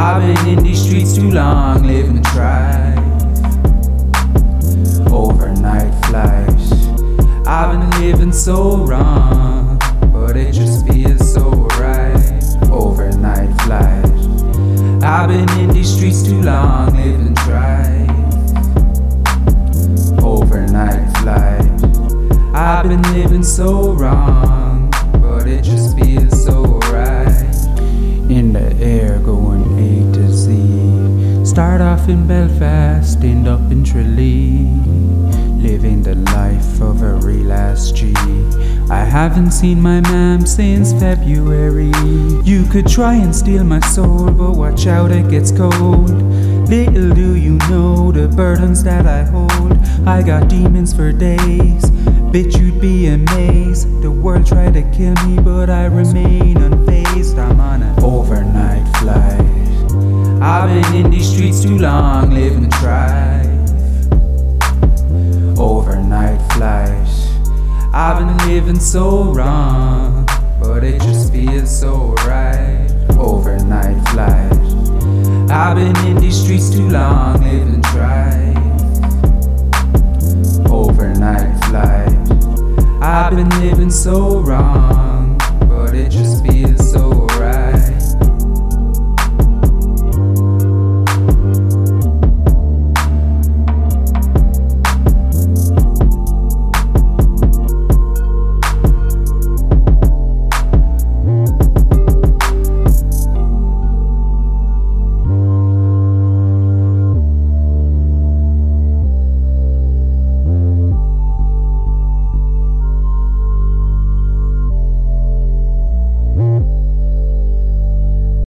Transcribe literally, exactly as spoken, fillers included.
I've been in these streets too long, living trife. Overnight flights. I've been living so wrong, but it just feels so right. Overnight flights. I've been in these streets too long, living trife. Overnight flights. I've been living so wrong, but it just feels so right. In the air, going A to Z. Start off in Belfast, end up in Tralee. Living the life of a real ass G. I haven't seen my mom since February. You could try and steal my soul, but watch out, it gets cold. Little do you know the burdens that I hold. I got demons for days. Bitch, you'd be amazed. The world tried to kill me, but I remain unfazed. I'm on an overnight flight. I've been in these streets too long, living trife. Overnight flights. I've been living so wrong, but it just feels so right. Overnight flights. I've been in these streets too long, living trife. Overnight flight. I've been living so wrong.